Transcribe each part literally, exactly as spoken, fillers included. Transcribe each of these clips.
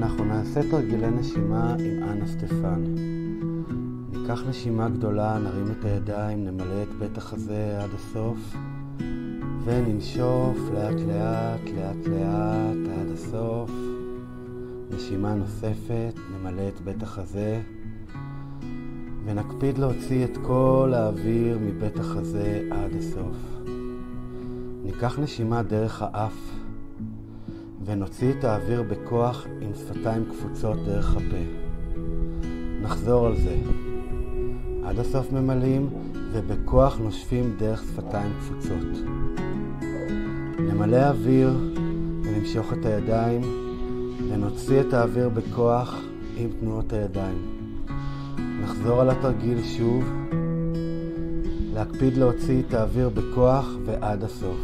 אנחנו נעשה תרגילי נשימה עם אנה סטפן. ניקח נשימה גדולה, נרים את הידיים, נמלא את בית החזה עד הסוף, וננשוף לאט לאט, לאט לאט עד הסוף. נשימה נוספת, נמלא את בית החזה, ונקפיד להוציא את כל האוויר מבית החזה עד הסוף. ניקח נשימה דרך האף, ונוציא את האוויר בכוח עם שפתיים קפוצות דרך הפה. נחזור על זה. עד הסוף ממלאים, ובכוח נושפים דרך שפתיים קפוצות. נמלא אוויר, ונמשוך את הידיים, ונוציא את האוויר בכוח עם תנועות הידיים. נחזור על התרגיל שוב, להקפיד להוציא את האוויר בכוח ועד הסוף.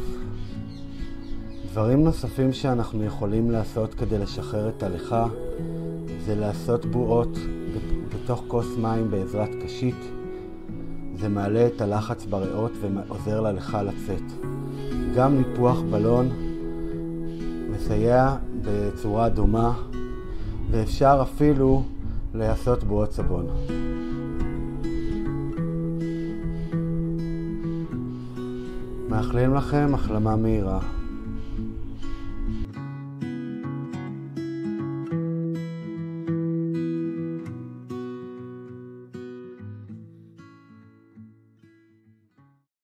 דברים נוספים שאנחנו יכולים לעשות כדי לשחרר את הליכה, זה לעשות בועות בתוך כוס מים בעזרת קשית. זה מעלה את הלחץ בריאות ועוזר לליכה לצאת. גם ניפוח בלון מסייע בצורה דומה, ואפשר אפילו לעשות בועות סבון. מאחלים לכם החלמה מהירה.